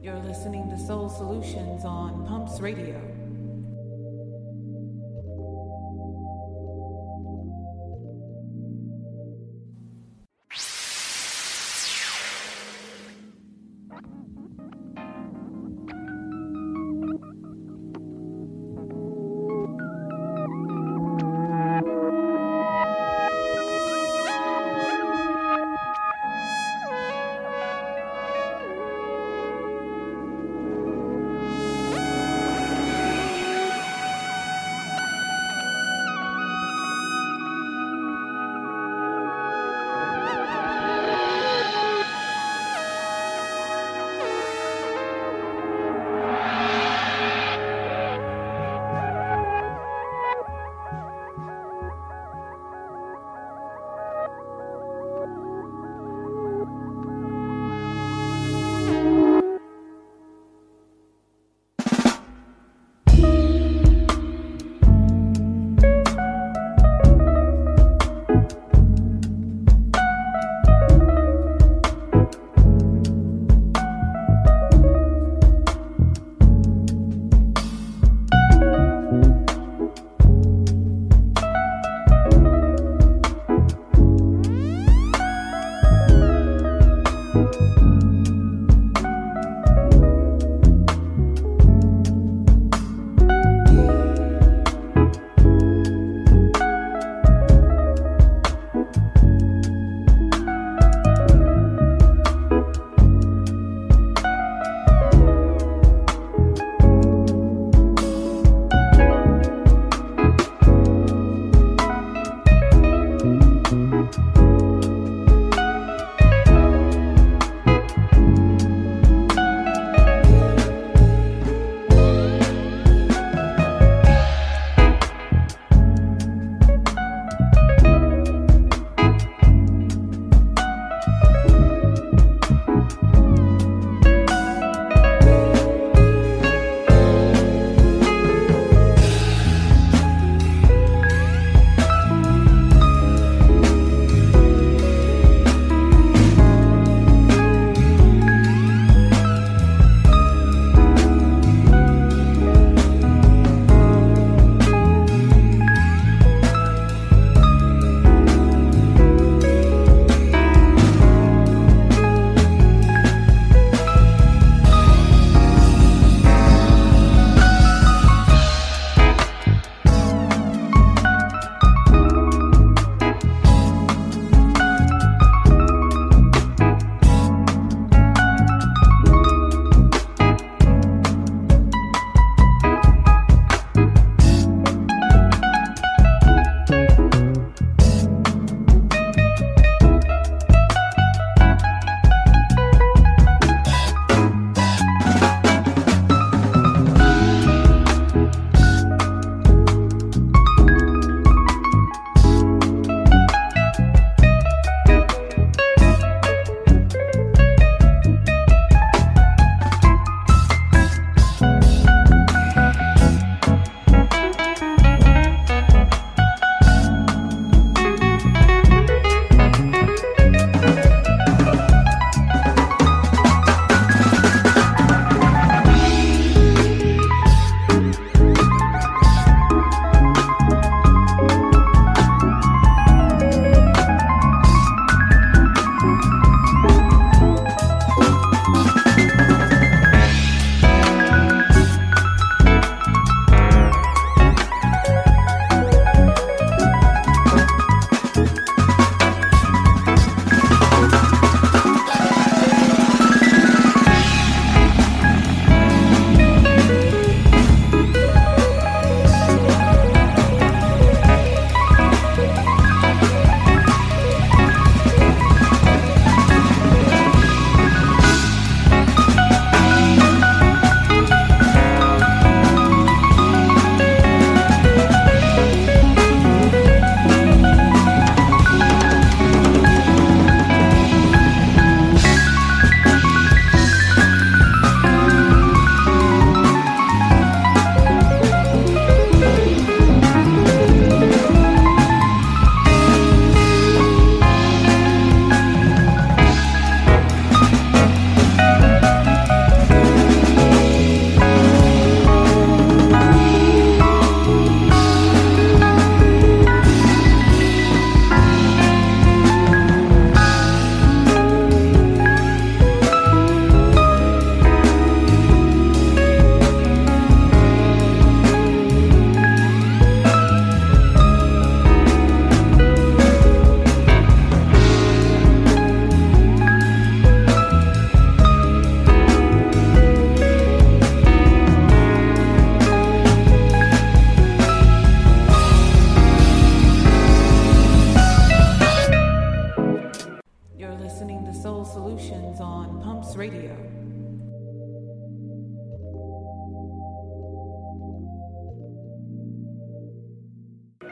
You're listening to Soul Solutions on Pumps Radio.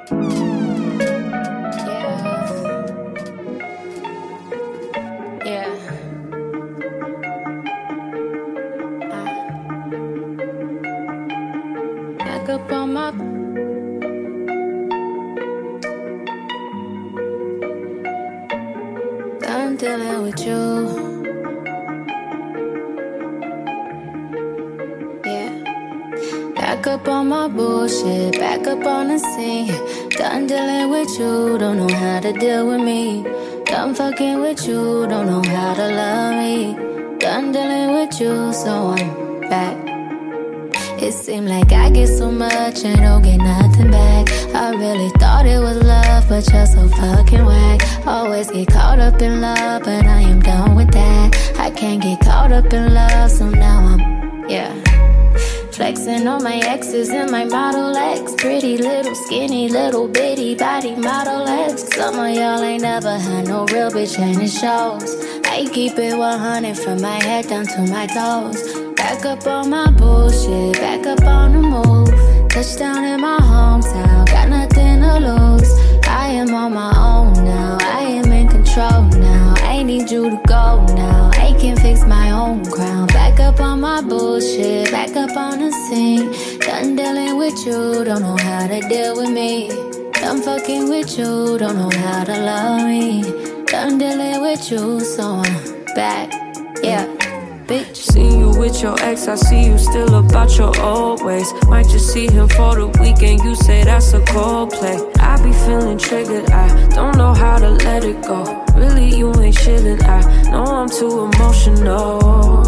Up on my I'm dealing with you. Yeah. Back up on my bullshit, back up on the scene. Done dealing with you, don't know how to deal with me. Done fucking with you, don't know how to love me. Done dealing with you, so I'm back. It seemed like I get so much and don't get nothing back. I really thought it was love, but you're so fucking whack. Always get caught up in love, but I am done with that. I can't get caught up in love, so now I'm, flexing on my exes and my Model X. Pretty little skinny little bitty body Model X. Some of y'all ain't never had no real bitch and it shows. I keep it 100 from my head down to my toes. Back up on my bullshit, back up on the move. Touchdown in my hometown, got nothing to lose. I am on my own now, I am in control now. I need you to go now, I can fix my own crown. Back up on my bullshit, back up on the scene. Done dealing with you, don't know how to deal with me. Done fucking with you, don't know how to love me. Done dealing with you, so I'm back, bitch. Seen you with your ex, I see you still about your old ways. Might just see him for the weekend, you say that's a cold play. I be feeling triggered, I don't know how to let it go. Really, you ain't chillin', I know I'm too emotional.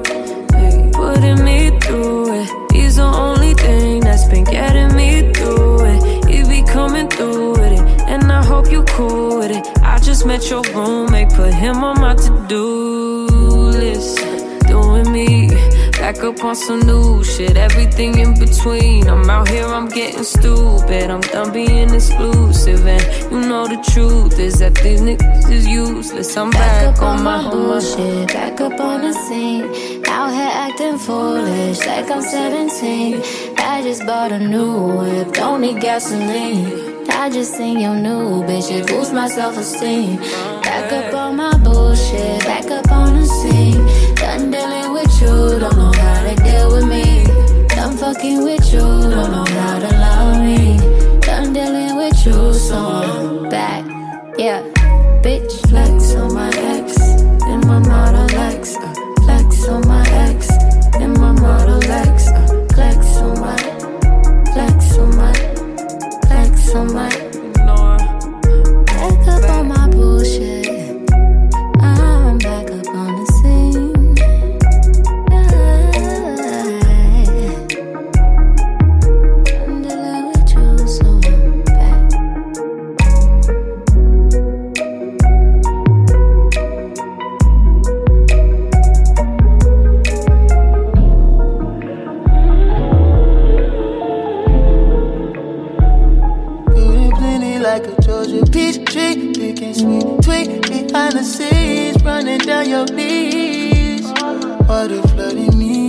Putting me through it, he's the only thing that's been getting me through it. He be coming through with it, and I hope you cool with it. I just met your roommate, put him on my to-do list. Doing me, back up on some new shit, everything in between. I'm out here, I'm getting stupid, I'm done being exclusive. And you know the truth is that these niggas is useless. I'm back on my bullshit, back up on the scene. Out here acting foolish, like I'm 17. I just bought a new whip, don't need gasoline. I just seen your new bitch, it boosts my self-esteem. Back up on my bullshit, back up on the scene. Done dealing with you, don't know how to deal with me. Done fucking with you, don't know how to love me. Done dealing with you, so I'm back, bitch. Flex on my ex, in my Model X. Flex on my ex, in my Model X. Flex on my, flex on my, flex on my. Back up on my bullshit, I'm back up on the scene. I'm dealing with you, so I'm back. Like a Georgia peach tree, picking sweet tweet behind the scenes, running down your knees. Water flooding me,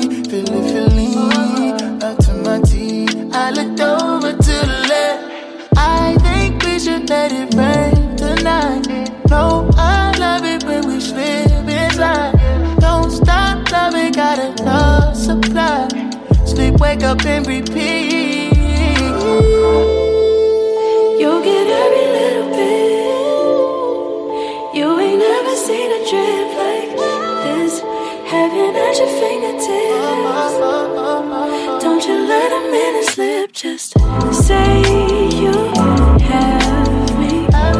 feeling up to my teeth. I looked over to the left. I think we should let it rain tonight. No, I love it when we slip and slide. Don't stop loving, got enough supply. Sleep, wake up and repeat. You get every little bit. You ain't never seen a drip like this. Heaven at your fingertips. Don't you let a minute slip. Just say you have me.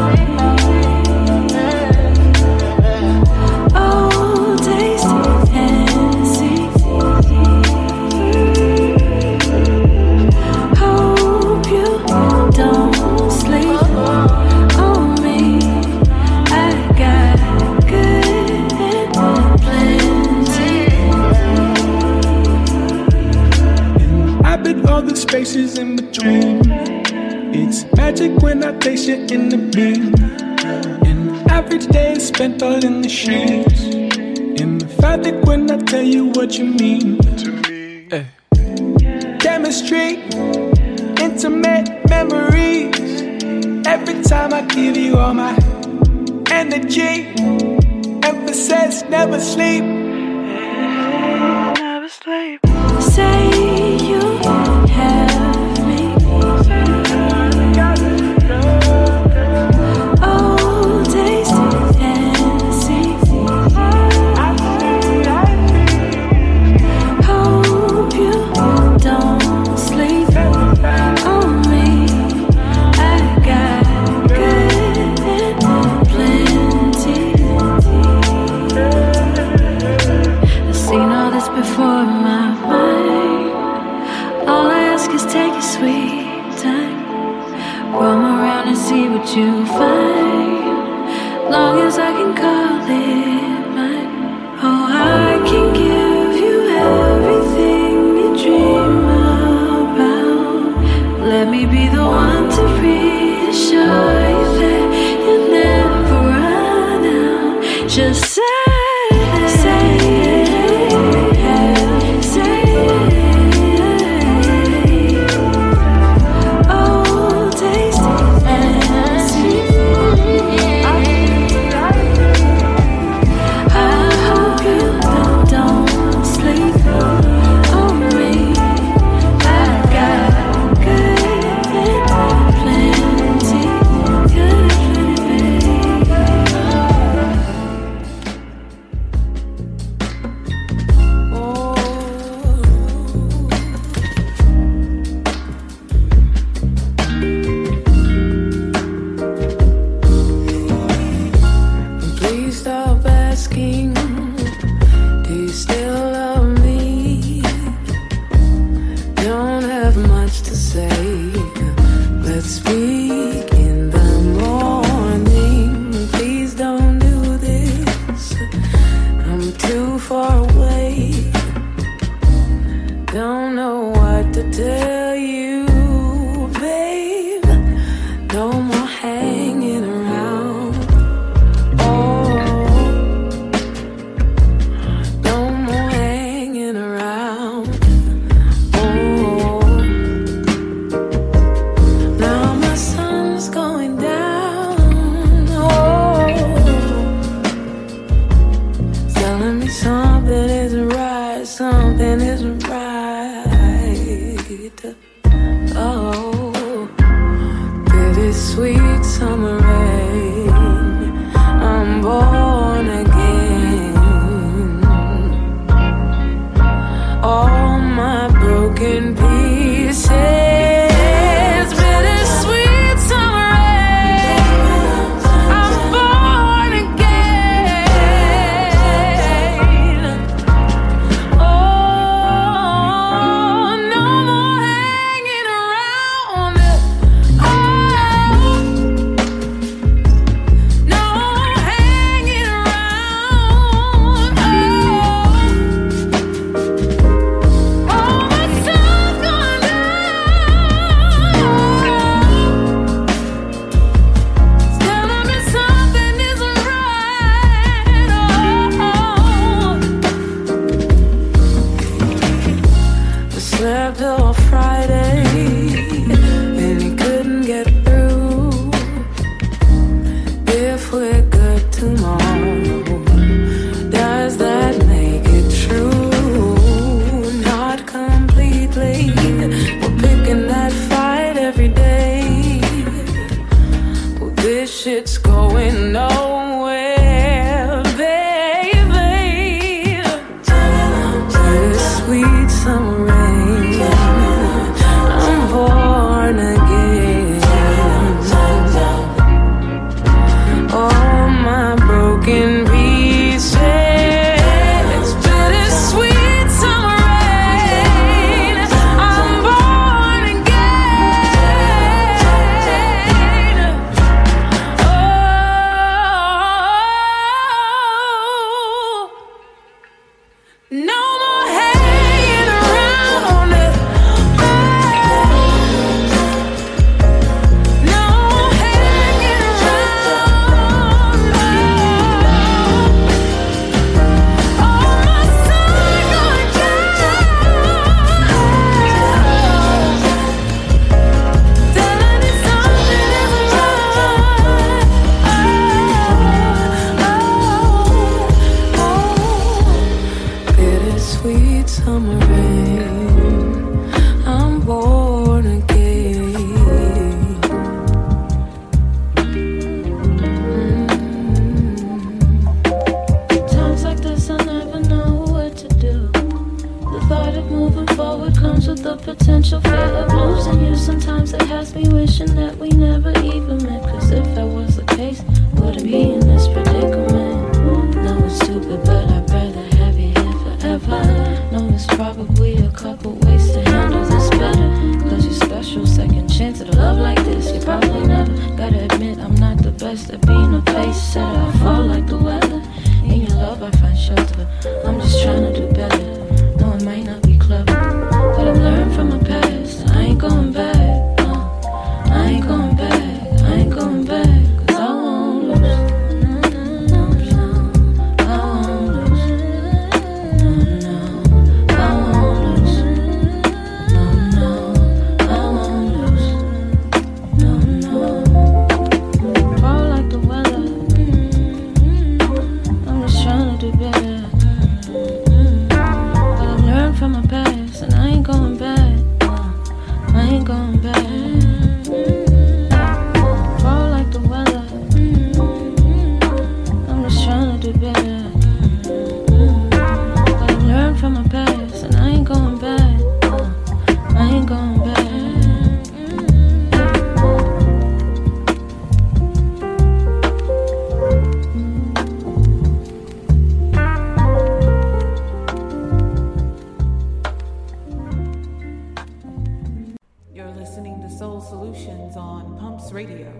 Oh, taste and see. Hope you don't sleep on me. I got good and plenty. I've been all the spaces in between. It's magic when I taste you in the beam. An average day is spent all in the sheets. Emphatic when I tell you what you mean to me. Chemistry, intimate memories. time I give you all my energy. Emphasis, never sleep. Never sleep. Say you have me. Oh, taste and see. Hope you don't sleep on me. I got good and plenty. I've seen all this before in my mind. All I ask is take your sweet time. Roam around and see what you find. Long as I can call it mine. Oh, I can give you everything you dream about. Let me be the one to reassure you that you'll never run out. Just say no more hanging around. sweet summer rain. I'm born again. Times like this, I never know what to do. The thought of moving forward comes with the potential fear of losing you. Sometimes it has me wishing that we never even met. Cause if that was the case, wouldn't be in this predicament. No, it's stupid, but I'd rather have you here forever. No, there's probably a couple ways to handle this better. Cause you're special, second chance at a love like this. You probably never. Gotta admit, I'm not the best at being a pace setter. I fall like the weather. In your love, I find shelter. I'm just trying to do better. No, it might not be clever, but I've learned from my past. I ain't going back. I ain't going back. I ain't going back. Cause I won't lose. No, no, I won't lose. No, no, I won't lose. No, no, I won't lose. No, no. Fall like the weather. I'm just trying to do better. But I've learned from my past, and I ain't going back. I ain't going back. Fall like the weather. I'm just trying to do better. But I've learned from my past, and I ain't going back. I ain't going back. You're listening to Soul Solutions on Pumps Radio.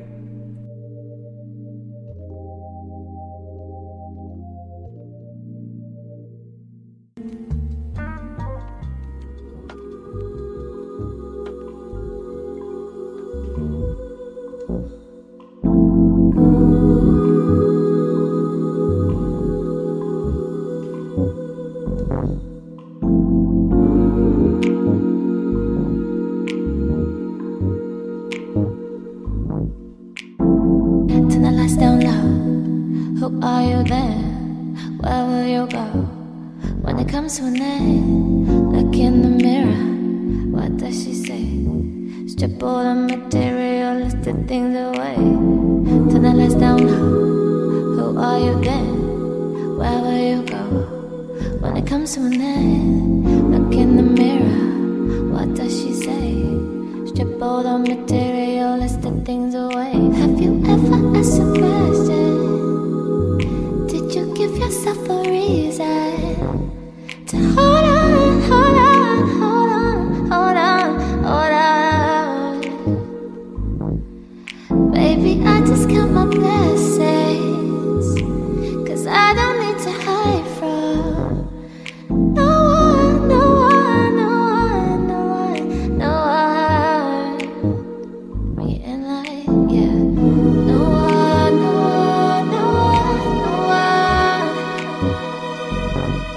Turn the lights down low. Who are you then? Where will you go when it comes to an end? Look in the mirror. What does she say? Strip all the materialistic things away. Turn the lights down low. Who are you then? Where will you go when it comes to an end? Look in the mirror. What does she say? Strip all the materialistic things away. Have you ever asked a question? Did you give yourself a reason to hold on, hold on, hold on, hold on, hold on? Baby, I just count my blessings, cause I don't need to hide from no one, no one, no one, no one, no one. Me and light, yeah. No one, no one, no one, no one.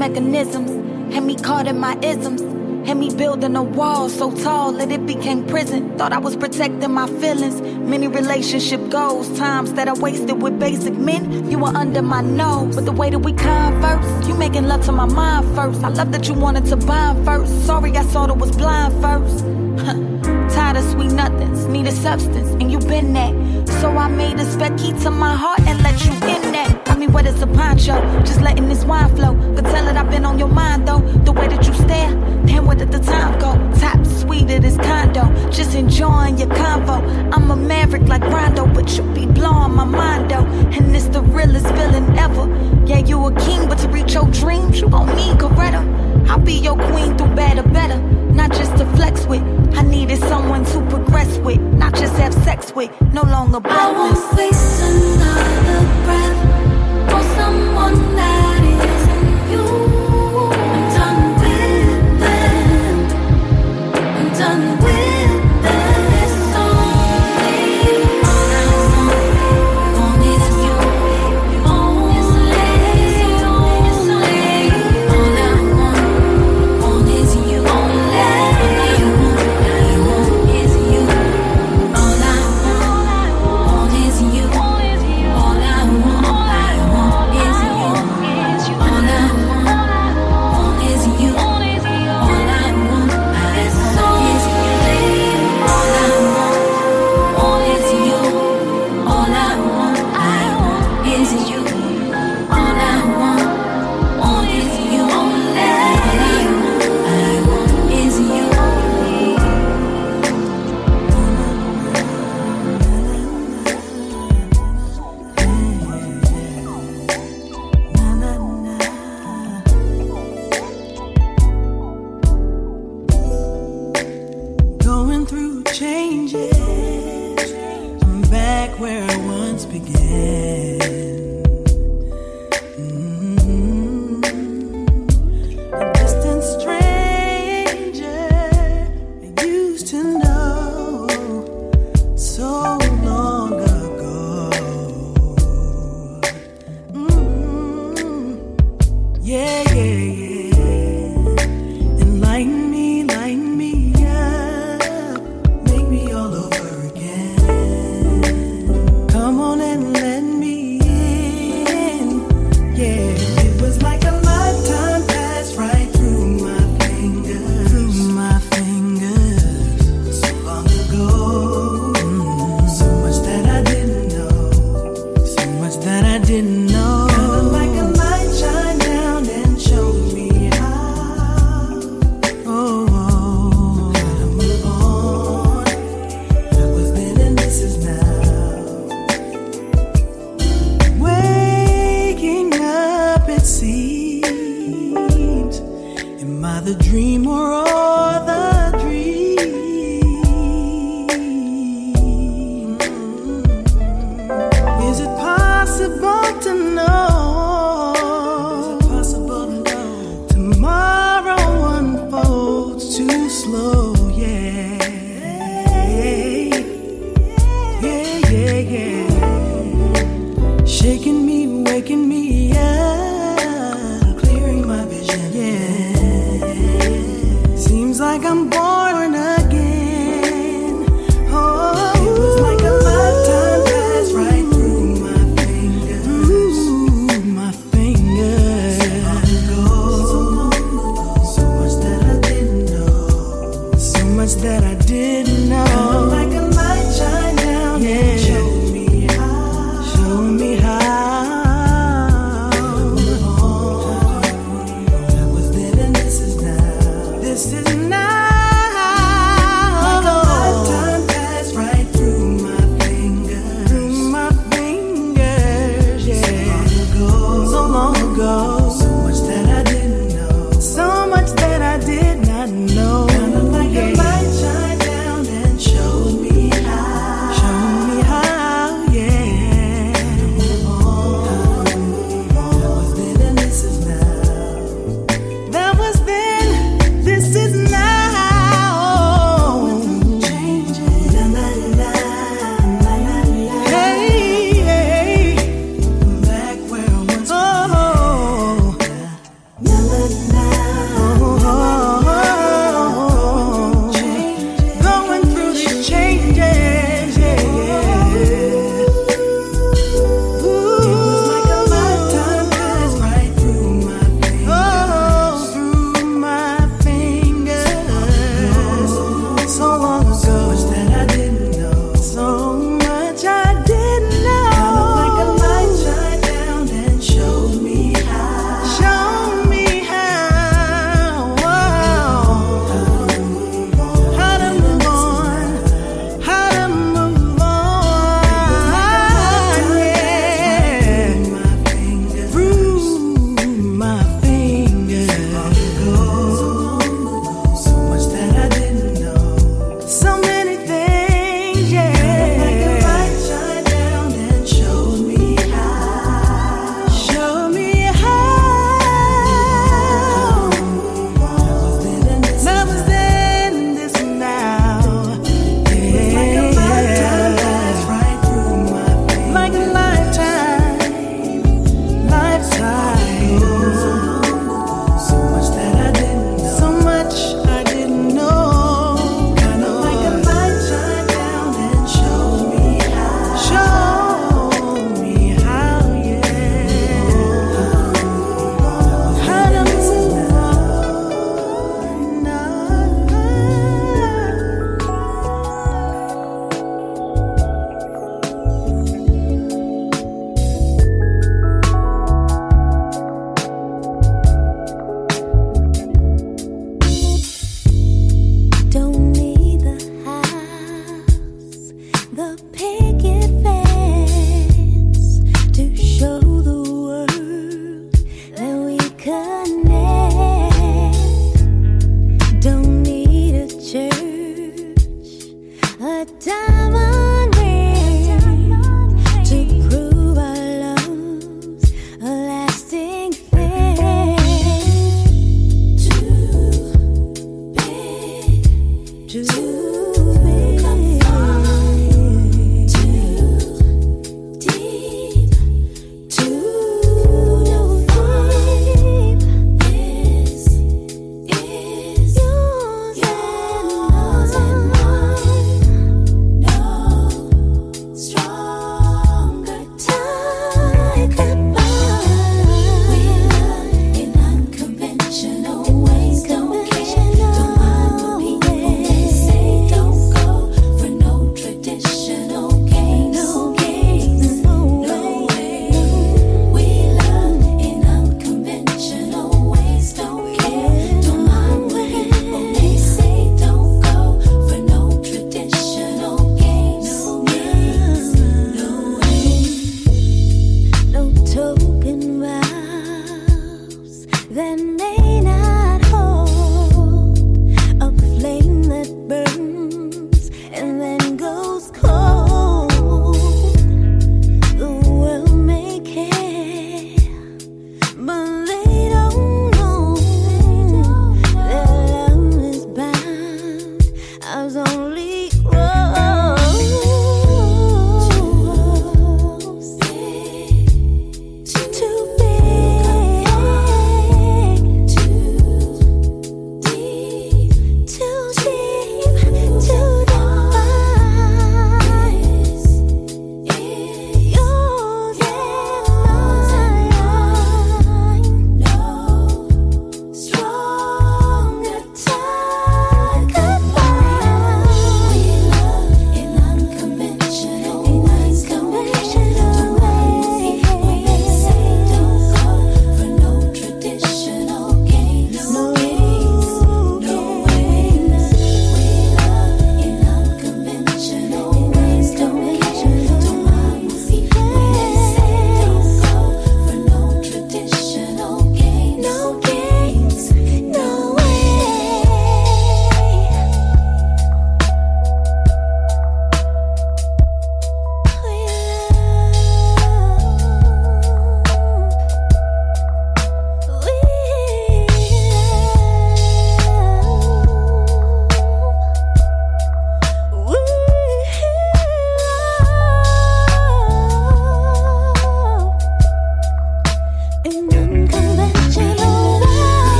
mechanisms. Had me caught in my isms. Had me building a wall so tall that it became prison. Thought I was protecting my feelings. Many relationship goals, times that I wasted with basic men. You were under my nose, but the way that we converse, you making love to my mind first. I love that you wanted to bind first. Sorry, I sort of was blind first. Tired of sweet nothings, need a substance, and you been that. So I made a spec key to my heart and let you in that. Got me wet as a poncho, just letting this wine flow. Could tell that I've been on your mind though. The way that you stare, damn, where did the time go? Top suite of this condo, just enjoying your convo. I'm a maverick like Rondo, but you be blowing my mind though. And it's the realest feeling ever. Yeah, you a king, but to reach your dreams, you gon' need Coretta. I'll be your queen through bad or better, not just to flex with. I needed someone to progress with, not just have sex with. No longer breathless. I won't waste another breath for someone that isn't you. I'm done with them. I'm done with them. It's only all I want is you. Only all I want is you.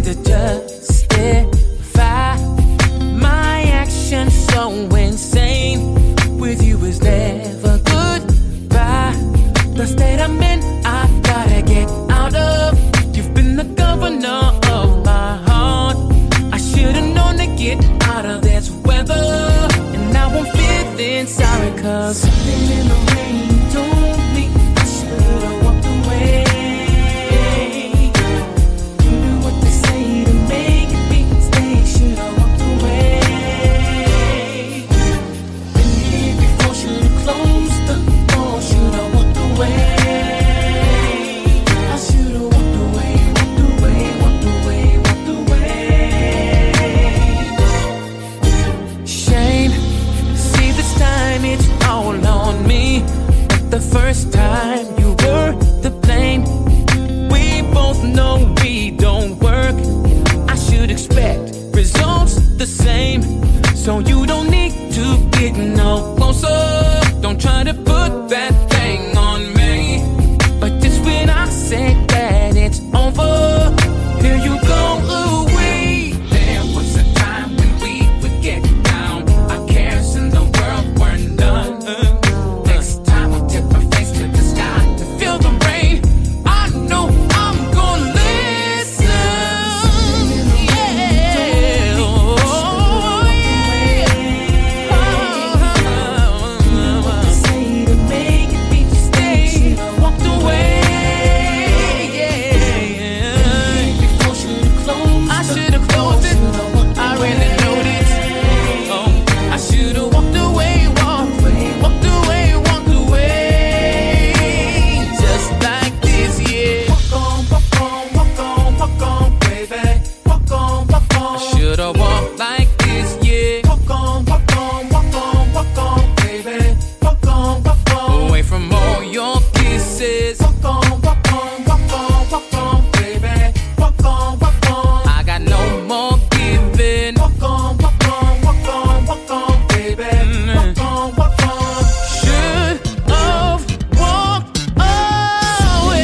to justify my actions so insane. With you is never goodbye. The state I'm in, I've gotta get out of. You've been the governor of my heart. I should've known to get out of this weather. And now I'm feeling sorry, cause something in the rain told me I should've walked away. You knew what to say to make me stay. Should've walked away. Been here before, should've closed the door. Should've walked away. I should've walked away, walked away, walked away, walked away. Shame, see this time it's all on me. But the first time you were the blame. We both know we don't work. I should expect results the same. So you don't need to get no closer. Don't try to put that thing on me. But just when I say that it's over, here you go away. There was a time when we would get down. Our cares in the world were none. Next time I tip my face to the sky to feel the rain, I know I'm gonna listen. Yeah. Oh, yeah. What to say to make me stay? Walked away. Yeah. Before I should've closed it. I really know this. Oh, I should've walked away, walked away, walked away, walked away. Just like this, yeah. Walk on, baby. Walk on. I should've walked like this, yeah. Walk on, baby. Walk on. Away from all your kisses. Walk on, baby. Walk on. I got no more giving. Walk on, baby. Walk on. Should've walked away.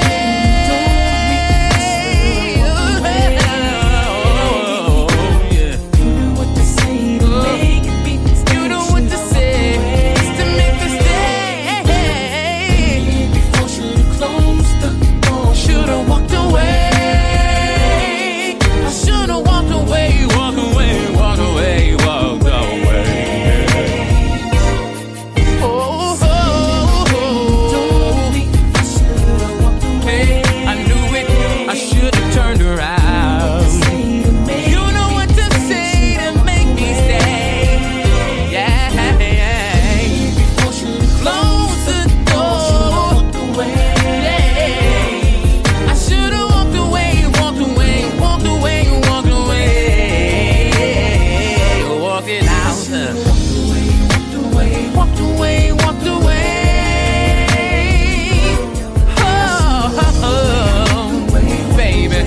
Yeah. You know what to say to make me stay. You know what to say to make me stay. Before should've closed the door. Should've walked away. I should've walked away, walked away, walked away, walked away. Oh, hey, I knew it. I should've turned around. You know what to say to make me stay. Yeah. Close the door. Yeah. I should've walked away, walked away, walked away, walked away. Walk it out. Walked away, walked away. Oh, baby.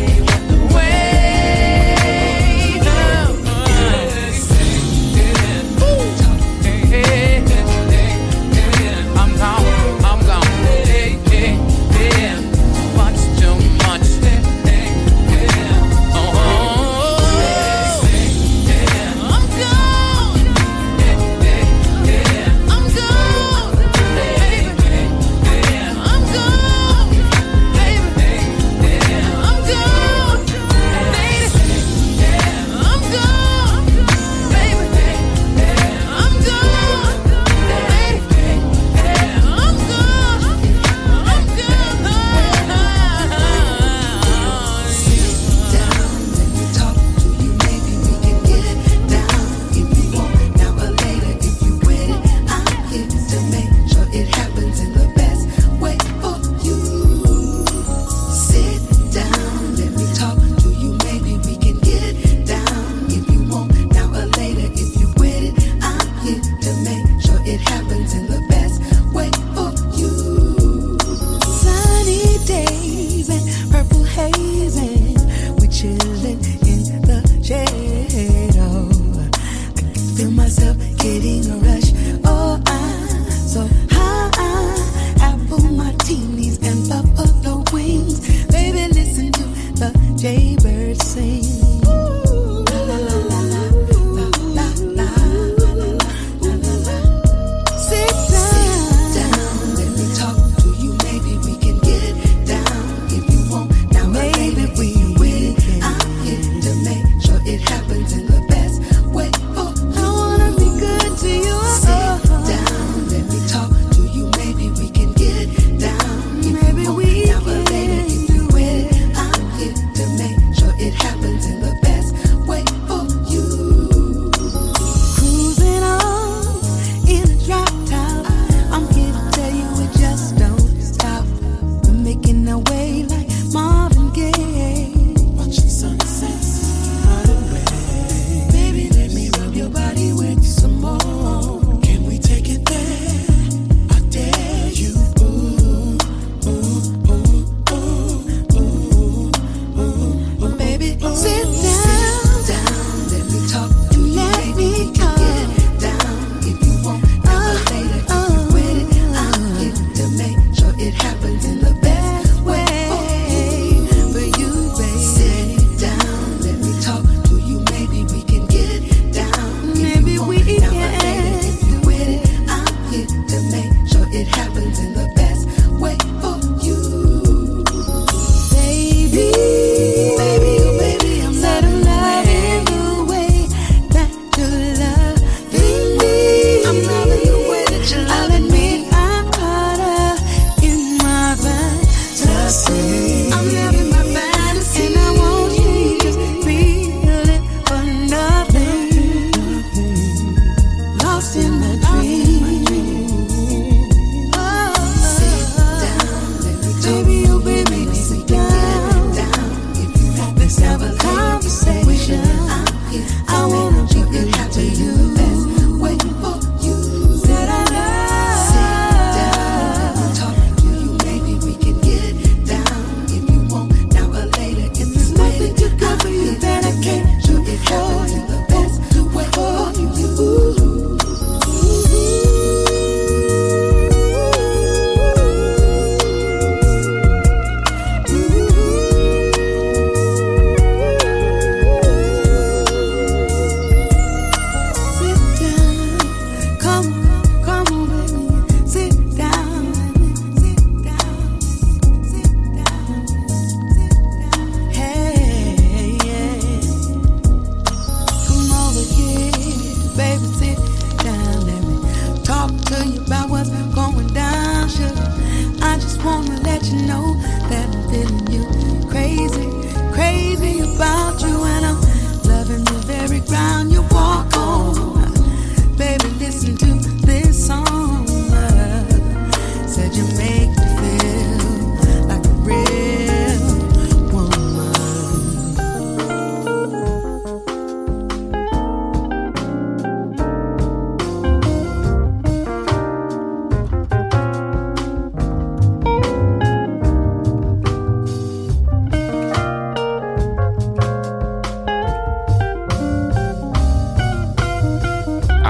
I'm gone. Much too much. I'm gone. Jaybird sing.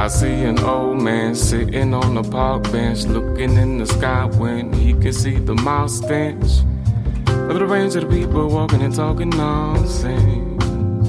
I see an old man sitting on a park bench, looking in the sky when he can see the mouse stench of the range of the people walking and talking nonsense.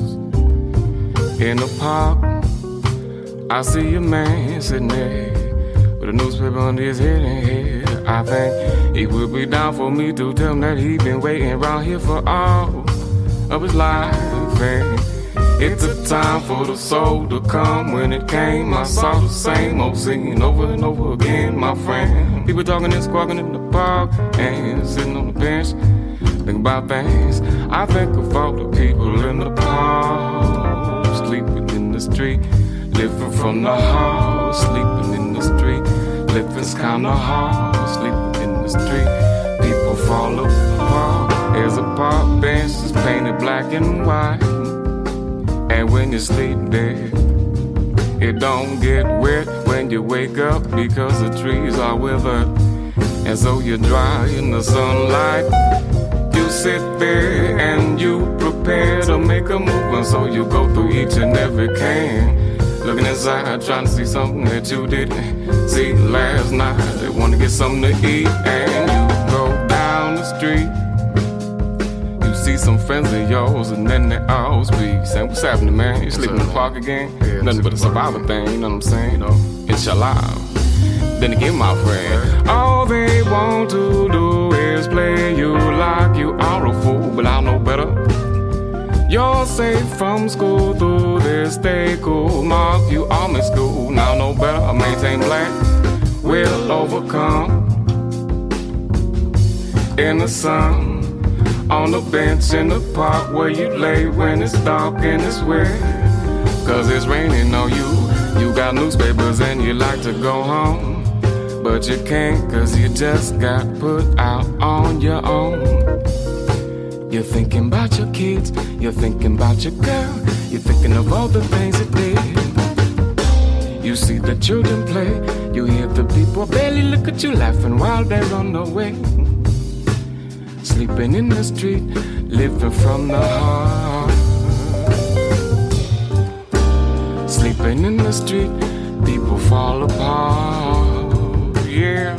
In the park, I see a man sitting there with a newspaper under his head and head. I think he would be down for me to tell him that he been waiting around here for all of his life. And it took time for the soul to come. When it came, I saw the same old scene over and over again, my friend. People talking and squawking in the park and sitting on the bench, thinking about things. I think of all the people in the park, sleeping in the street, living from the hall, sleeping in the street, living's kinda hard, sleeping in the street. People fall apart as a park bench is painted black and white. And when you sleep there, it don't get wet when you wake up because the trees are withered. And so you dry in the sunlight. You sit there and you prepare to make a move. And so you go through each and every can, looking inside, trying to see something that you didn't see last night. They want to get something to eat and you go down the street. See some friends of yours and then they all speak saying, what's happening, man? You sleeping in the park again? Yeah, nothing but a survivor thing, you know what I'm saying? You know, inshallah. Then again, my friend, all they want to do is play you like you are a fool, but I know better. You're safe from school through this day cool. Mark, you all in school, now know better. I maintain black, will overcome. In the sun, on the bench in the park where you lay when it's dark and it's wet, cause it's raining on you. You got newspapers and you like to go home, but you can't cause you just got put out on your own. You're thinking about your kids, you're thinking about your girl, you're thinking of all the things that did. You see the children play, you hear the people barely look at you laughing while they run away. Sleeping in the street, living from the heart. Sleeping in the street, people fall apart. Yeah.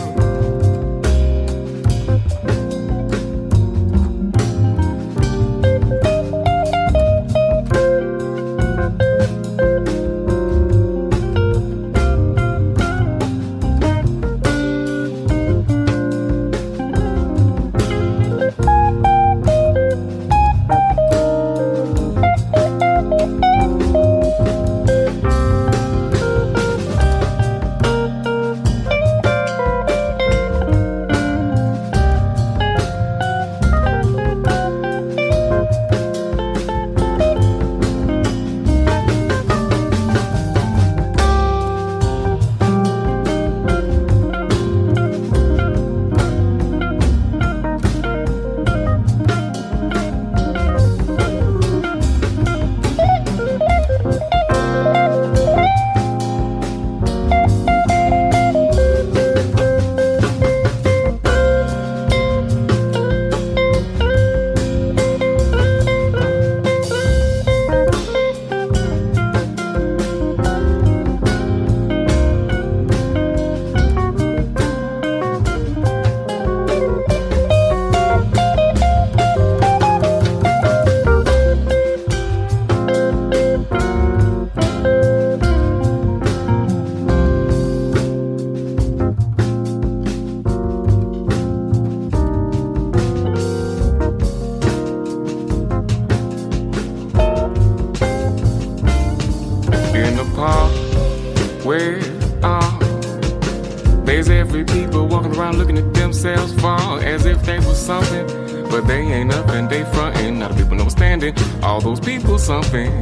All those people something.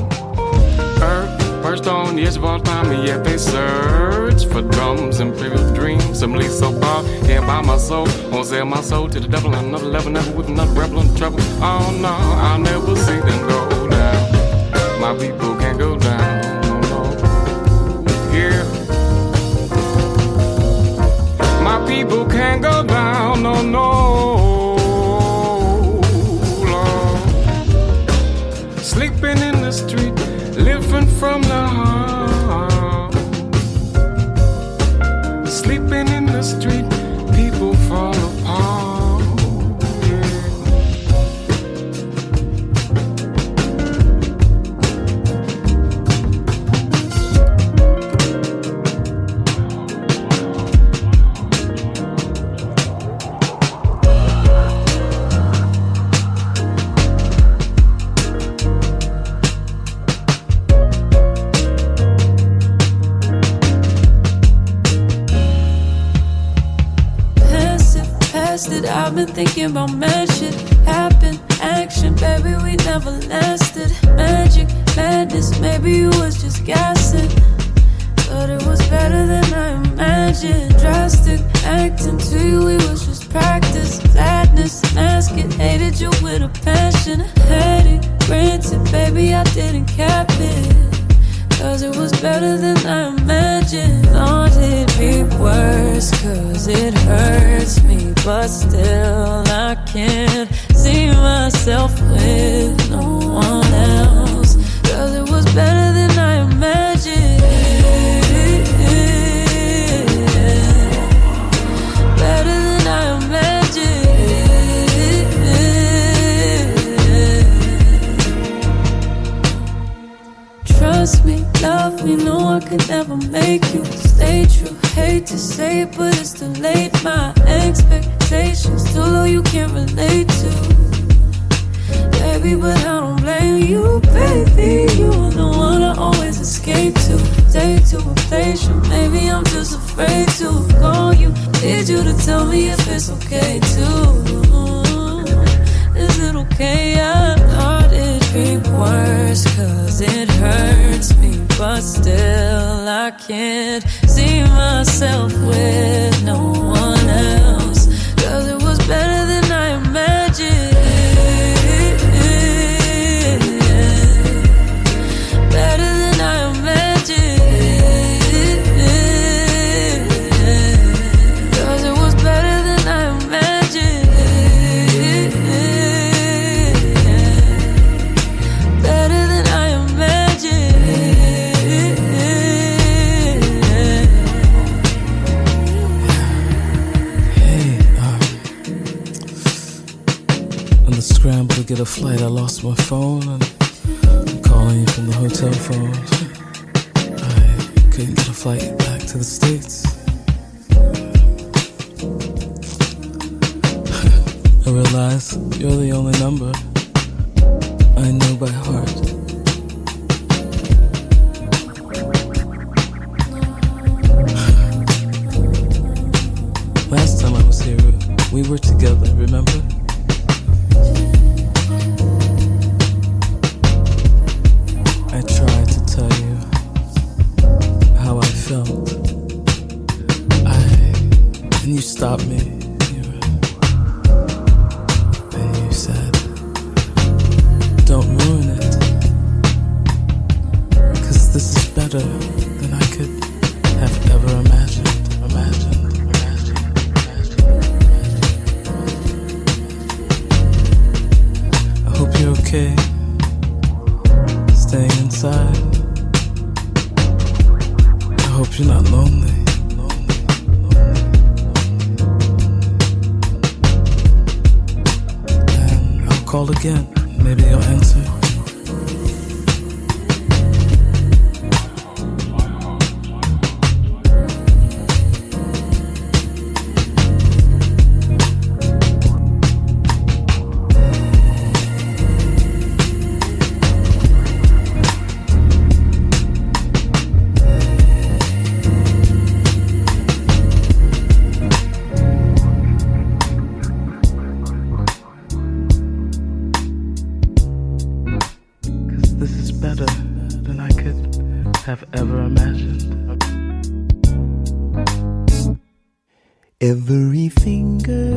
Earth perched on the edge of all time, and yet they search for drums, imperial dreams. Some lead so far, can't buy my soul. Won't sell my soul to the devil on another level, never with another rebel in trouble. Oh no, I'll never see them go down. My people can't go down, no, no. Yeah. My people can't go down, no, no. Sleeping in the street, living from the heart. I've been thinking about mad shit. Happen, action, baby, we never lasted. Magic, madness, maybe you was just gassing. But it was better than I imagined. Drastic, acting to you, it was just practice. Sadness, mask it, hated you with a passion. Had it, granted, baby, I didn't cap it. Cause it was better than I imagined. Thought it'd be worse, cause it hurts me. But still I can't see myself with no one else. Cause it was better than I imagined. Better than I imagined. Trust me, love me, no I could never make you stay true. Hate to say it, but it's too late. My expectations too low, you can't relate to. Baby, but I don't blame you, baby. You are the one I always escape to. Day to replace you, maybe I'm just afraid to call you. Need you to tell me if it's okay too. Is it okay? I thought it'd be worse, cause it hurts me. But still I can't see myself with no one else. Cause it was better than I imagined. Better than I imagined. Cause it was better than I imagined. Better than I imagined. Hey, on the scramble to get a flight, I lost my phone and I'm calling you from the hotel phone. I couldn't get a flight back to the States. I realize you're the only number I know by heart. Last time I was here, we were together, remember? I tried to tell you how I felt. And you stopped me. And you said, don't ruin it. 'Cause this is better than I could have ever imagined. I hope you're okay, staying inside. I hope you're not lonely. And I'll call again, maybe you'll answer. Every finger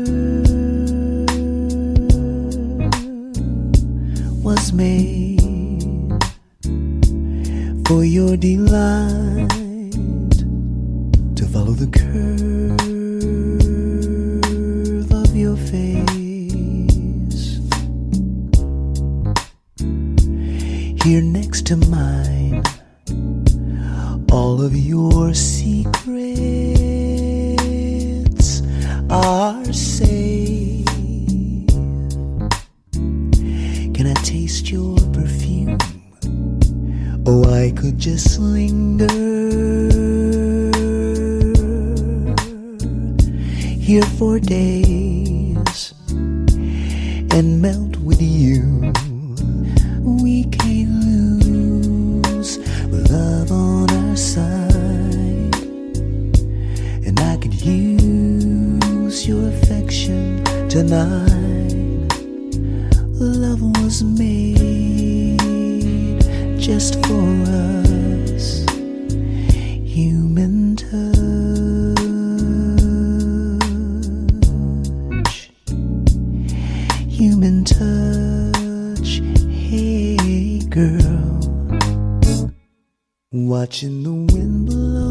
was made for your delight, to follow the curve of your face. Here next to mine, all of your secrets are safe. Can I taste your perfume? Oh, I could just linger here for days and melt with you. We can't lose love on our side, and I could use your affection night, love was made just for us. Human touch, human touch. Hey girl, watching the wind blow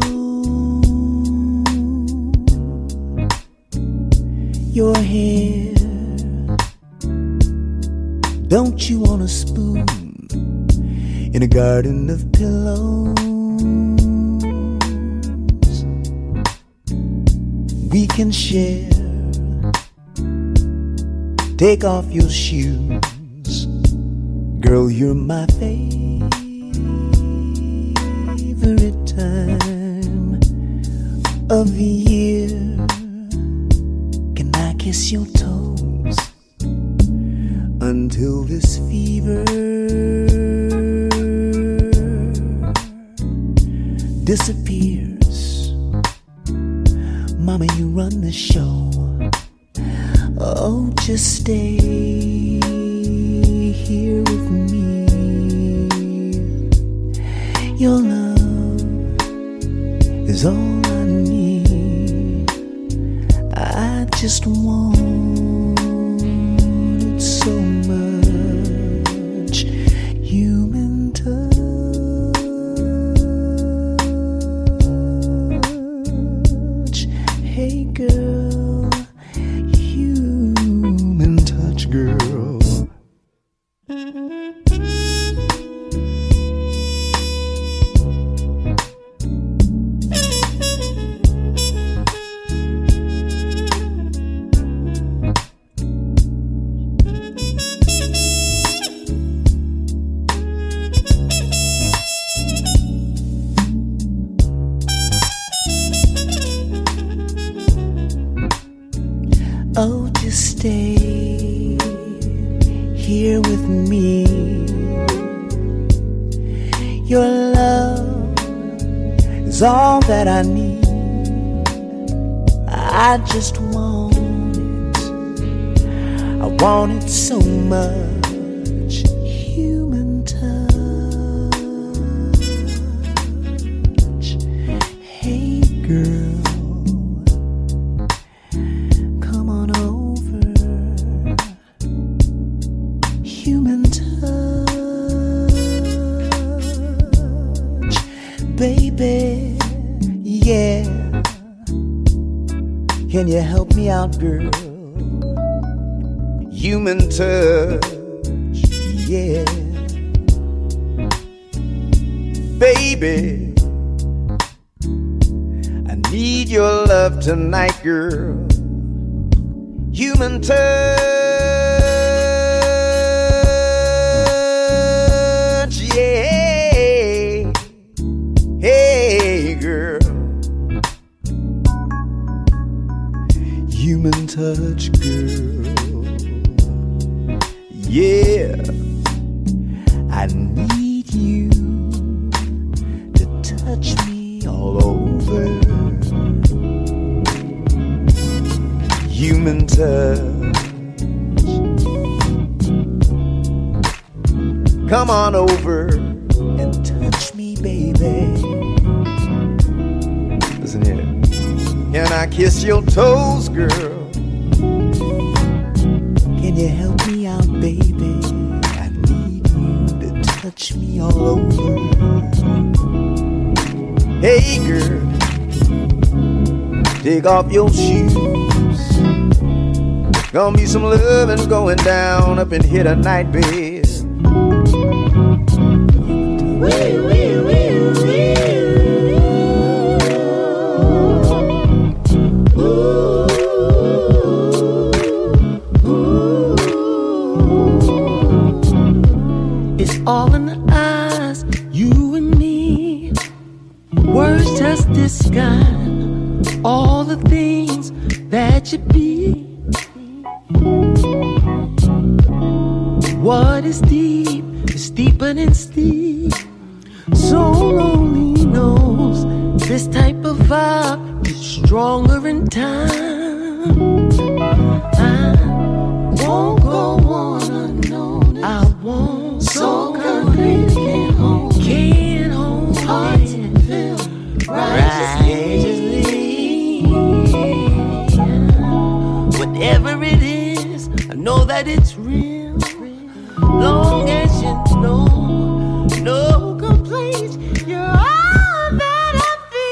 your hair. Don't you want a spoon in a garden of pillows? We can share. Take off your shoes, girl, you're my favorite time of the year. Can I kiss your toes until this fever disappears? Mama, you run the show. Oh, just stay here with me. Your love is all I need. I just want it so much. Human touch. Hey girl, human touch, girl. Oh, just stay here with me. Your love is all that I need. I just want it. I want it so much. Human touch. Hey girl, human touch, baby, yeah. Can you help me out, girl? Human touch, yeah. Baby, I need your love tonight, girl. Human touch, yeah. Hey girl, human touch, girl, yeah. I need you to touch me all over. Human touch, come on over and touch me, baby. Listen here. Can I kiss your toes, girl? Can you help me out, baby? I need you to touch me all over. Hey, girl, take off your shoes. Gonna be some loving going down up in here tonight, babe. It's all in the eyes, you and me. Words just describe all the things that you be. What is deep is deeper than steep. So lonely knows this type of vibe is stronger in time. so complete, can't hold heart and feel righteously. Whatever it is, I know that it's real. Long as you know, no complaints, you're all that I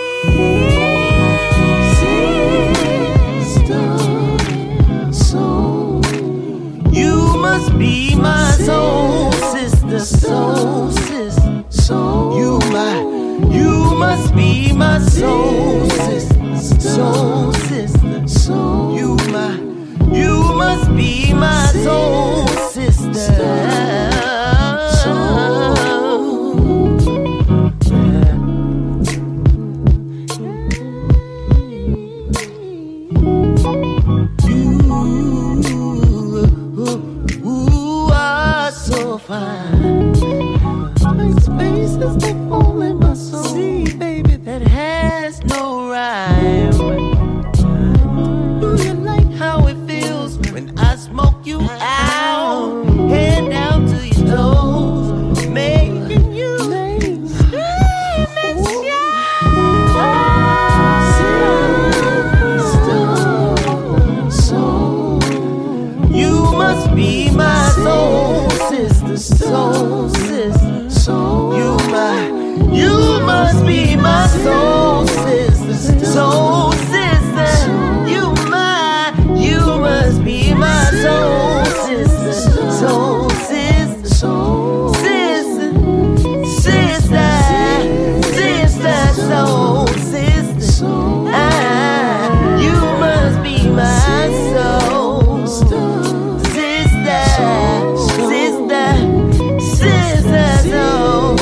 feel. Sister, soul, you must be my soul sister, soul sister, soul. You must be my soul sister, soul sister, soul. You must be my soul sister. You are so fine. Spaces that fall in my soul. See, baby, that has no rhyme. Do you like how it feels when I smoke you out? Head down to your toes, making you scream and shout. Soul, you must be my soul sister, soul sister, soul. You must be my soul sister, soul sister. You must be my soul sister, soul sister, soul sister, sister, soul sister. You must be my soul sister, sister, soul.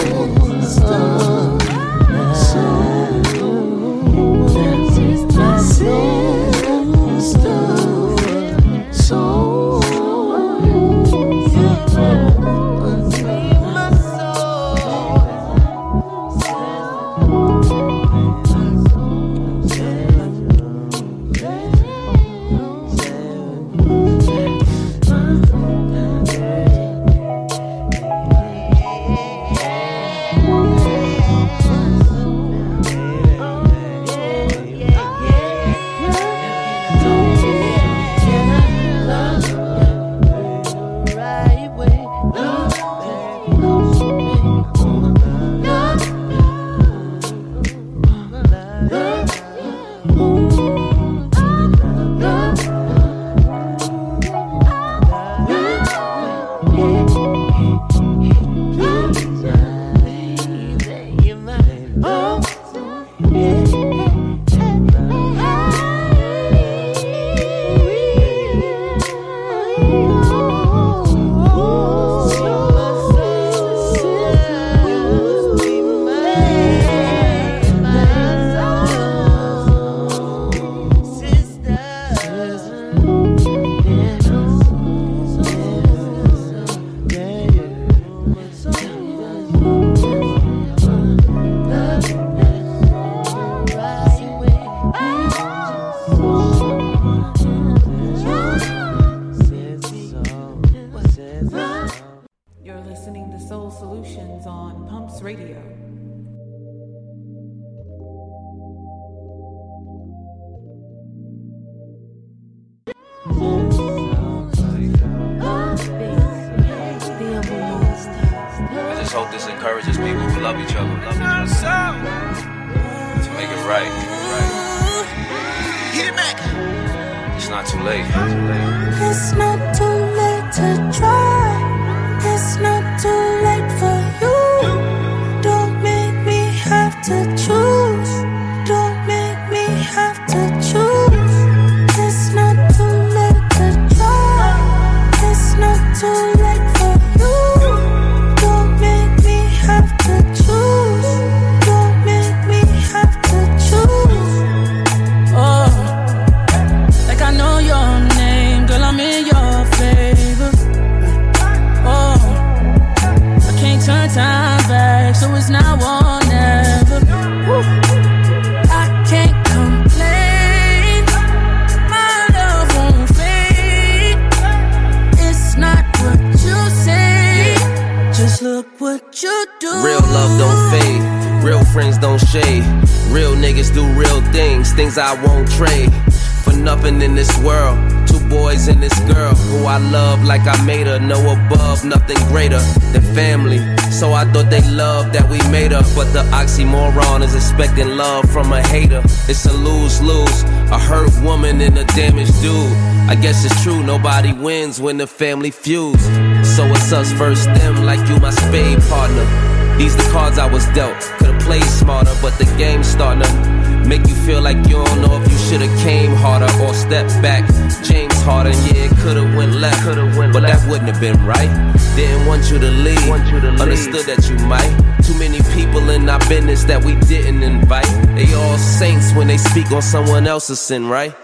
what you do. Real love don't fade, real friends don't shade. Real niggas do real things, things I won't trade. For nothing in this world, 2 boys and this girl who I love like I made her. No above, nothing greater than family. So I thought they loved that we made her. But the oxymoron is expecting love from a hater. It's a lose-lose, a hurt woman and a damaged dude. I guess it's true, nobody wins when the family feuds. So it's us versus them, like you my spade partner. These the cards I was dealt. Could've played smarter, but the game's starting to make you feel like you don't know if you should've came harder or stepped back. James Harden, yeah, it could've went left, but that wouldn't have been right. Didn't want you to leave, understood that you might. Too many people in our business that we didn't invite. They all saints when they speak on someone else's sin, right?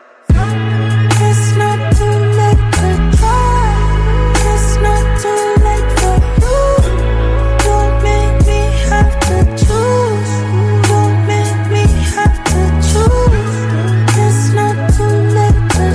It's not too late to try. It's not too late for you. Don't make me have to choose. Don't make me have to choose. It's not too late to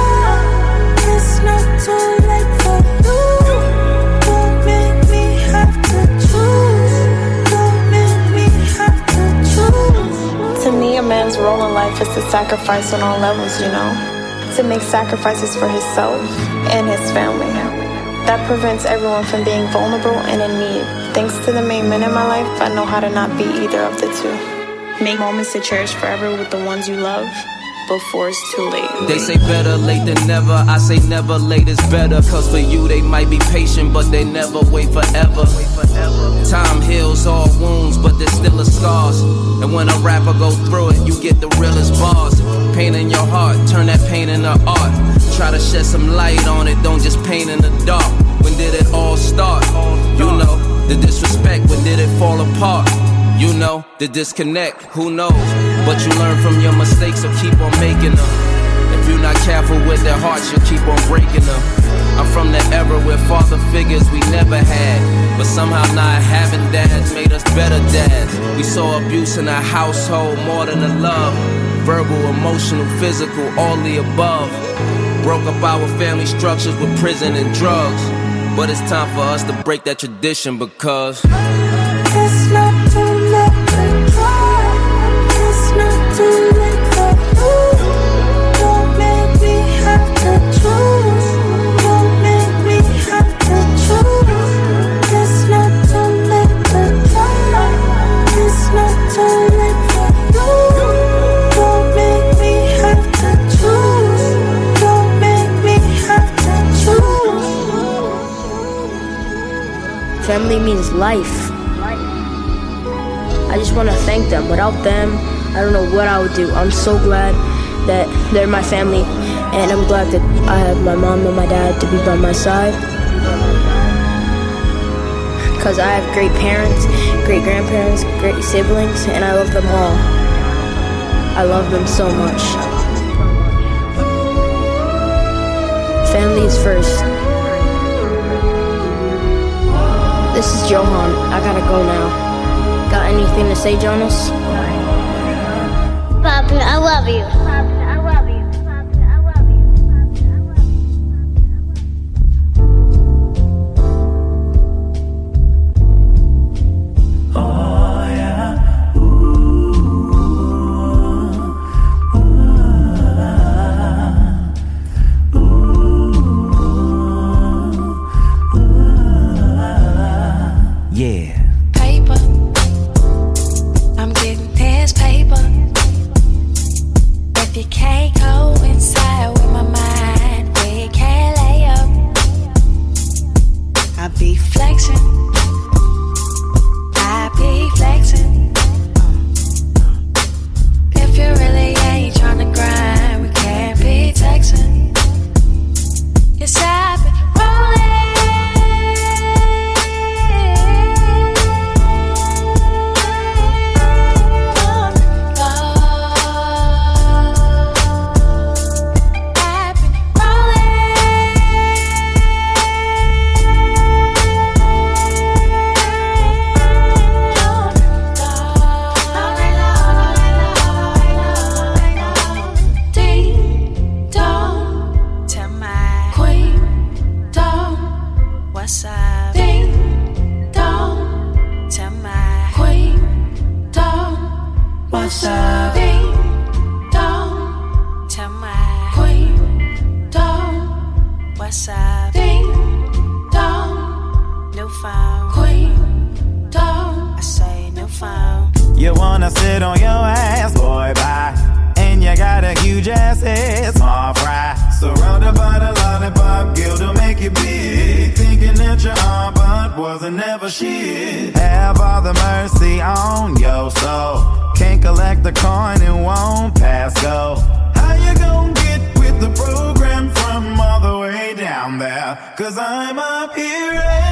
try. It's not too late for you. Don't make me have to choose. Don't make me have to choose. To me, a man's role in life is to sacrifice on all levels, you know? To make sacrifices for himself and his family. That prevents everyone from being vulnerable and in need. Thanks to the main men in my life, I know how to not be either of the two. Make moments to cherish forever with the ones you love before it's too late. They say better late than never, I say never late is better. Cause for you they might be patient, but they never wait forever. Time heals all wounds, but there's still a scars. And when a rapper goes through it, you get the realest bars. Pain in your heart, turn that pain into art. Try to shed some light on it, don't just paint in the dark. When did it all start? You know, the disrespect, when did it fall apart? You know, the disconnect, who knows? But you learn from your mistakes, so keep on making them. If you're not careful with their hearts, you'll keep on breaking them. I'm from the era where father figures we never had, but somehow not having dads made us better dads. We saw abuse in our household more than the love. Verbal, emotional, physical, all the above. Broke up our family structures with prison and drugs. But it's time for us to break that tradition because it's not too late to try. It's not too late for you. Don't make me have to choose. Don't make me have to choose. It's not too late to try. It's not too late for you. Don't make me have to choose. Don't make me have to choose. Family means life. I just want to thank them. Without them, I don't know what I would do. I'm so glad that they're my family, and I'm glad that I have my mom and my dad to be by my side. Because I have great parents, great grandparents, great siblings, and I love them all. I love them so much. Family is first. This is Johan. I gotta go now. Got anything to say, Jonas? Papi, I love you. What's up? Ding dong to my queen dong. What's up? Ding dong, new phone. Queen dong, I say new phone. You wanna sit on your ass, boy, bye. And you got a huge ass head, small fry. Surrounded by the lollipop guild to make you big. Thinking that you're on, but wasn't never shit. Have all the mercy on your soul. Can't collect the coin and won't pass go. How you gon' get with the program from all the way down there? 'Cause I'm up here and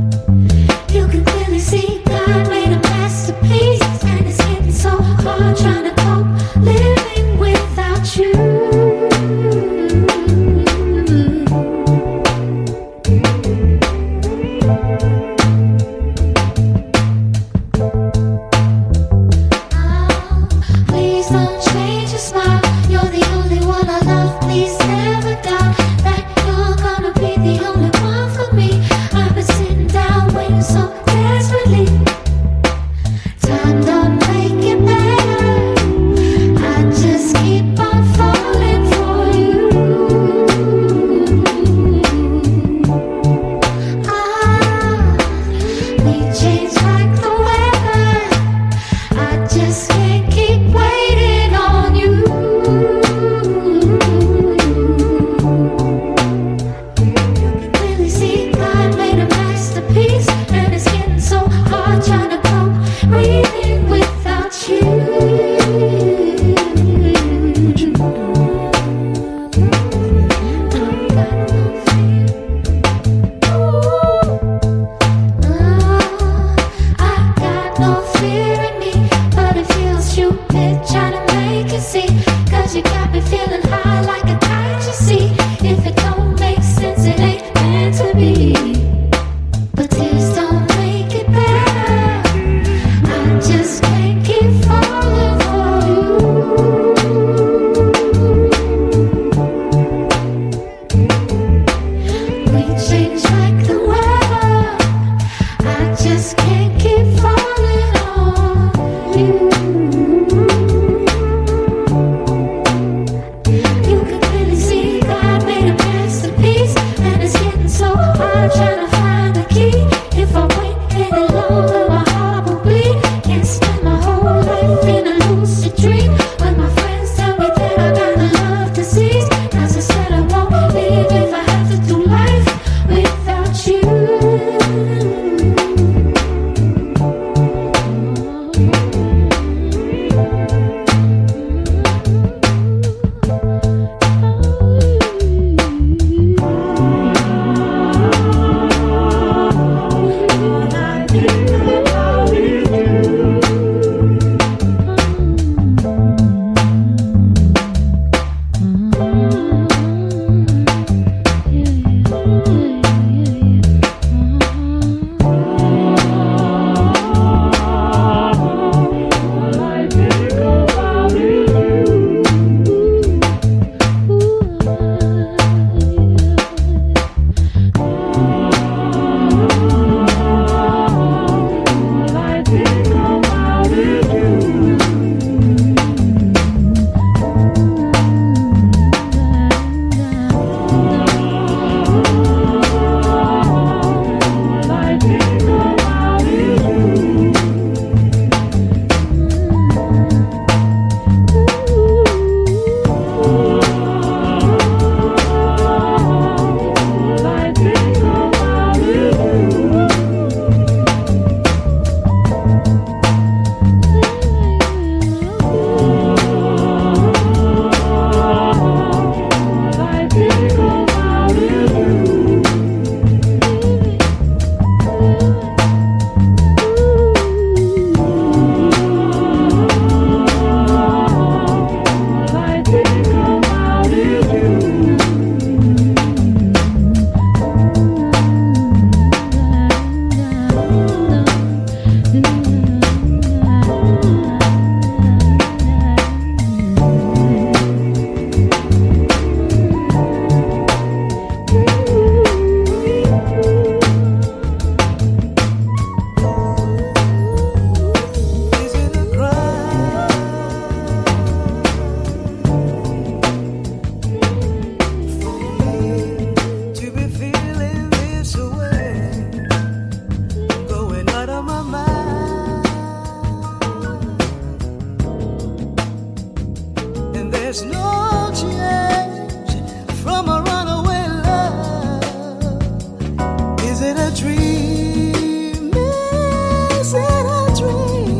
You can clearly see God made a masterpiece, and it's getting so hard trying there's no change from a runaway love. Is it a dream? Is it a dream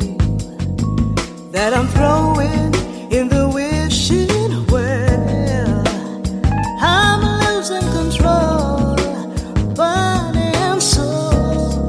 that I'm throwing in the wishing well? I'm losing control, body and soul,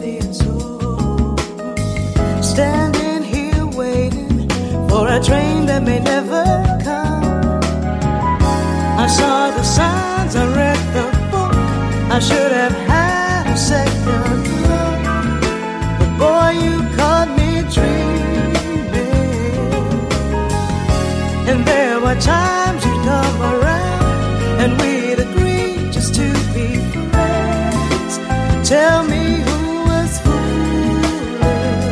standing here waiting for a train that may never come. I saw the signs, I read the book, I should have had a second look. But boy, you caught me dreaming. And there were times you'd come around and we'd agree just to be friends. Tell me who was fooling.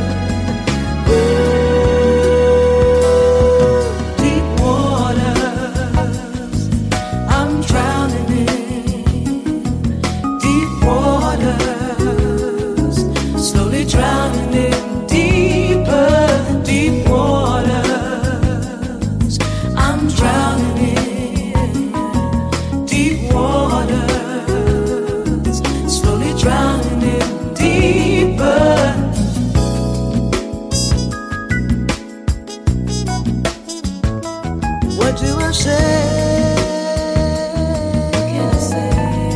Ooh, deep waters I'm drowning in. Deep waters slowly drowning in. Deeper, deep waters I'm drowning in. Deep waters slowly drowning in. Deeper. What do I say? Can I say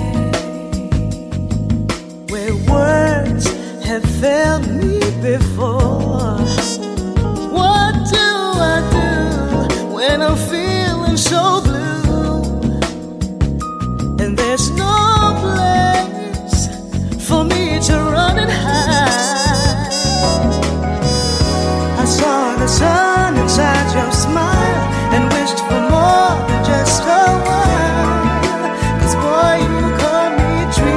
where words have failed me before? What do I do when I'm feeling so blue? And there's no place for me to run and hide. I saw the sun inside your smile and wished for more than just a while. 'Cause boy, you caught me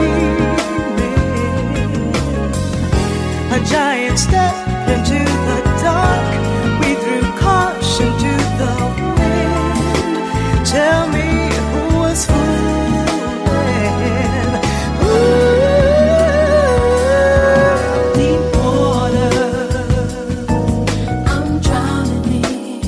dreaming. A giant step into the dark, we threw caution to the wind. Tell me who was fooling. Ooh, deep water I'm drowning in.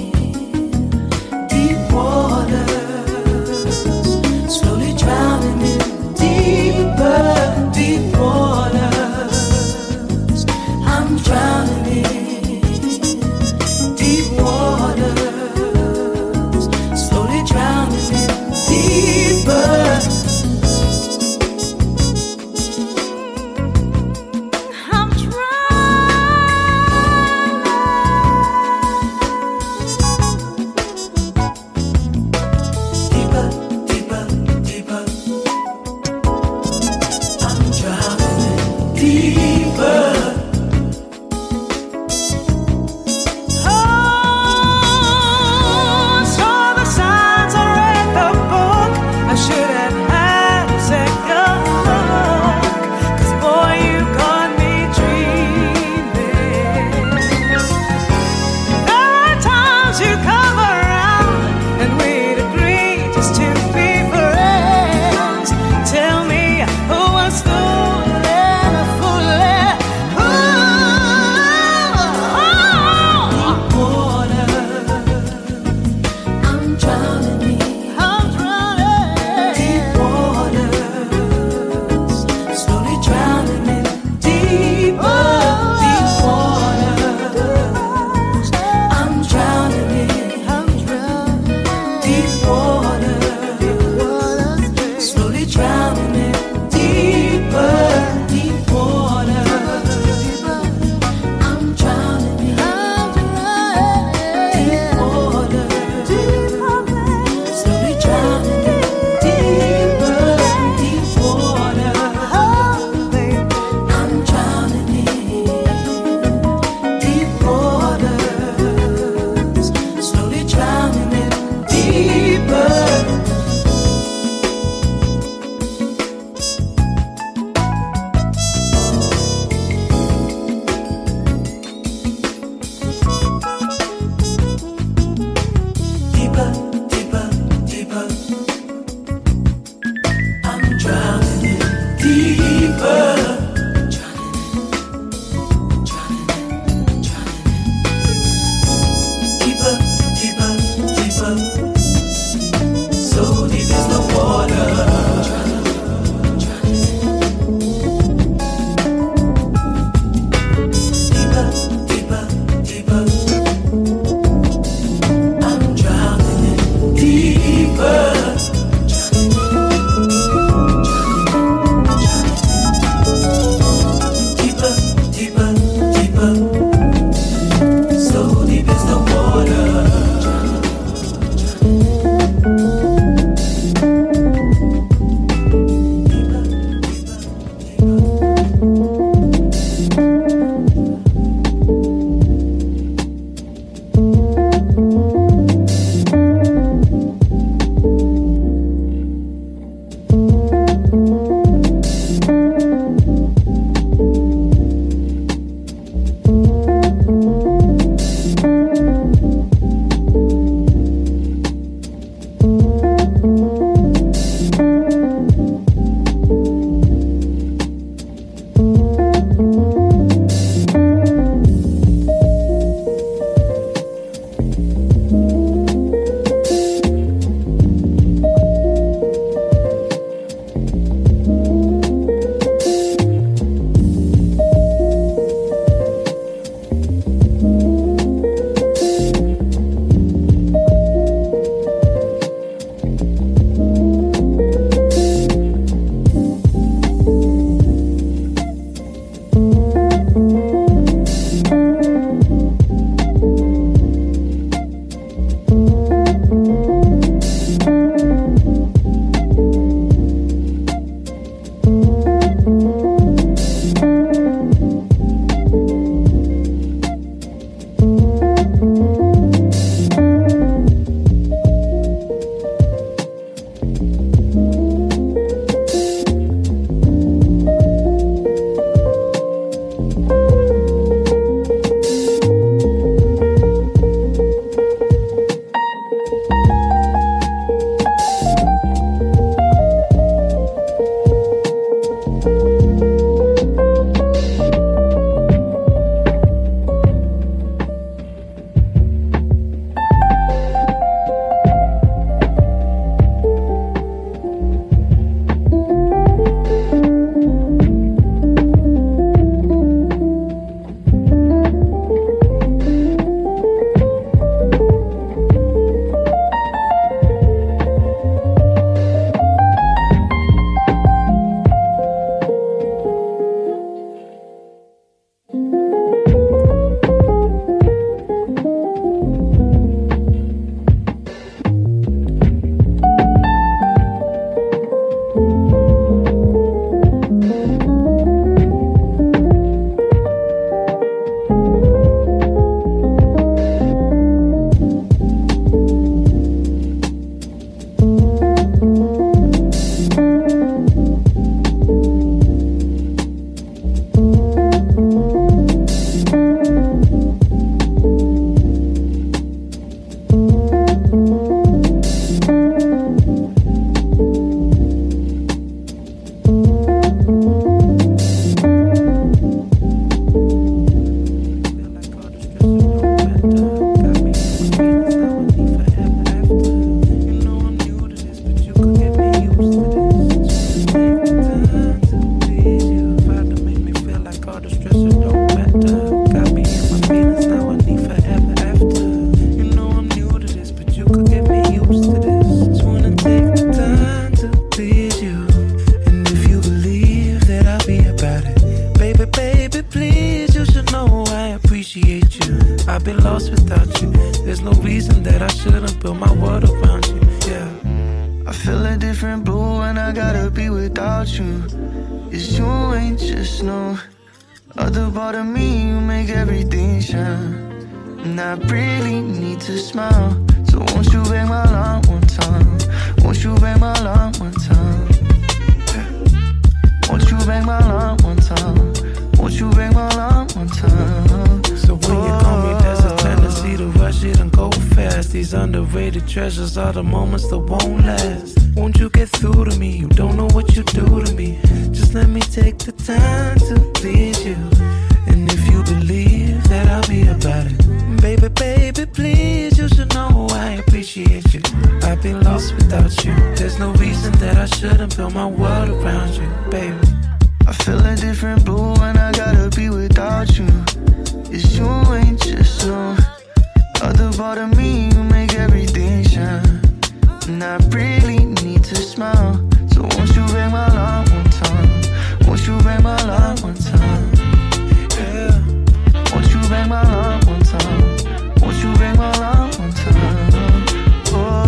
been lost without you. There's no reason that I shouldn't build my world around you, yeah. I feel a different blue when I gotta be without you. It's you ain't just no other part of me, you make everything shine. And I really need to smile. So won't you bang my line one time? Won't you bang my line one time? Won't you bang my line one time? Won't you bang my line one time? So when you call me, there's a tendency to rush it and go fast. These underrated treasures are the moments that won't last. Won't you get through to me? You don't know what you do to me. Just let me take the time to please you. And if you believe that I'll be about it, baby, baby, please, you should know I appreciate you. I've been lost without you. There's no reason that I shouldn't build my world around you, baby. I feel a different blue when I gotta be without you. It's you ain't just no other part of me, you make everything shine. And I really need to smile. So won't you bang my line one time? Won't you bang my line one time? Yeah. Won't you bang my line one time? Won't you bang my line one time? Oh.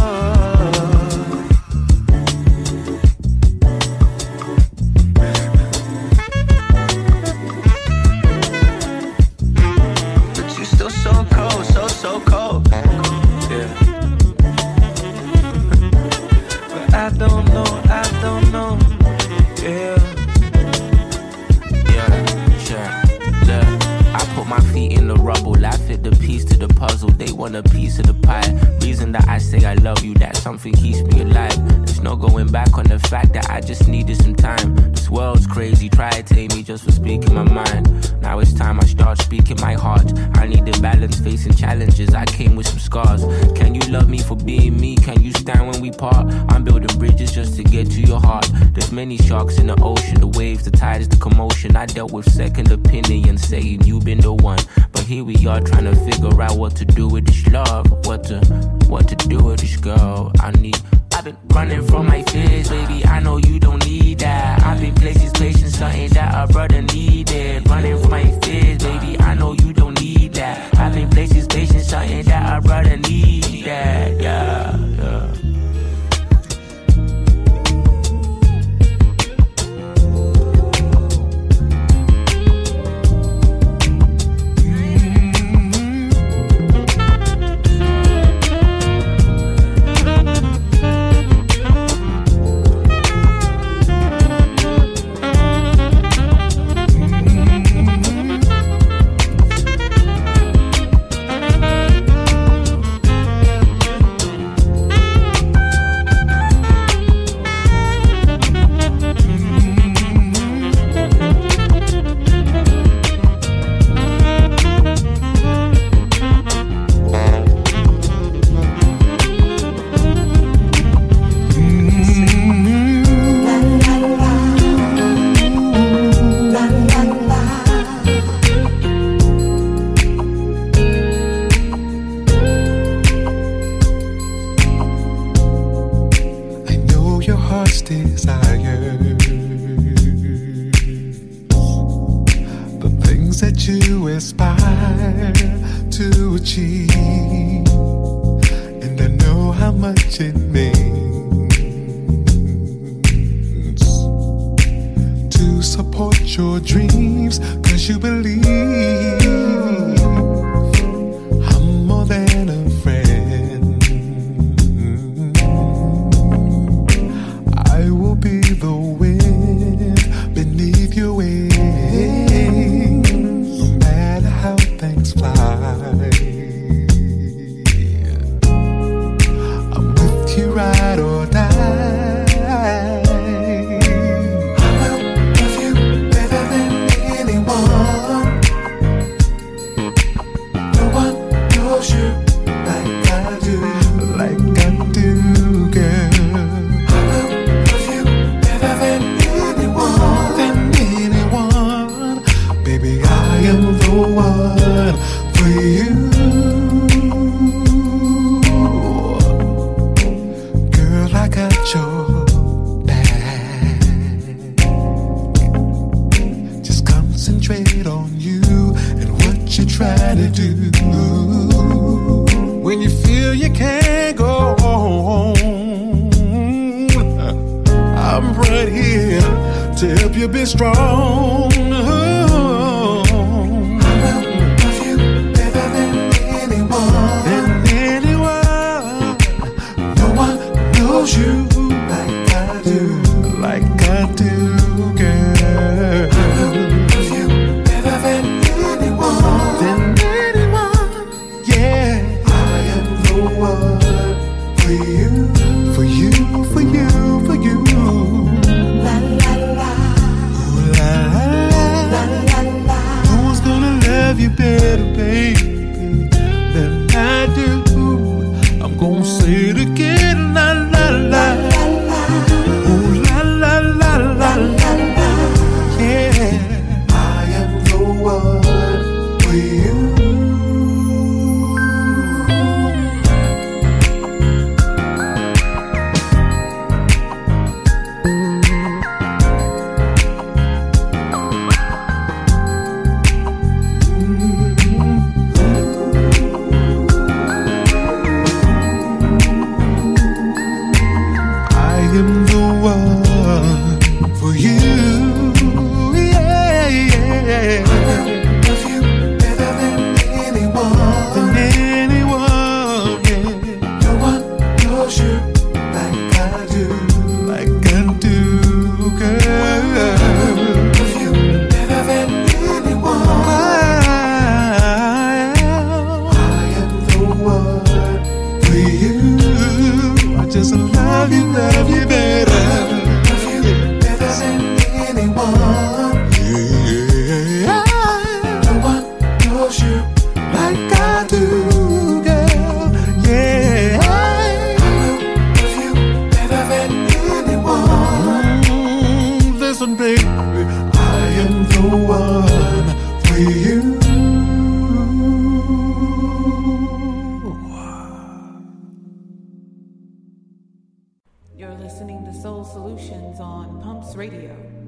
But you still so cold, so cold. Yeah. But I don't know, yeah. Yeah, sure. Look, I put my feet in the rubble. I fit the piece to the puzzle. They want a piece of the pie. Reason that I say I love you, that something keeps me alive. There's no going back on the fact that I just needed some time. This world's crazy, try to take me just for speaking my mind. Now it's time I start speaking my heart. I need the balance, facing challenges. I came with some scars. Can you love me for being me? Can you stand when we part? I'm building bridges just to get to your heart. There's many sharks in the ocean, the waves, the tides, the commotion. I dealt with second opinion, saying you've been the one. But here we are trying to figure out what to do with this love. What to do with this girl. I've been running from my fears, baby. I know you don't need that. I've been places, patient, something that a brother needed. Running from my fears, baby. I know you don't need that. I've been places, patient, something that a brother needed. Yeah. really strong. You like I do, girl. Love you better than anyone, yeah. I am the one for you, for you, for you, for you. La la la, ooh, la la la la. No one's gonna love you better, baby, than I do. I'm gonna say it again, la la. You're listening to Soul Solutions on Pumps Radio.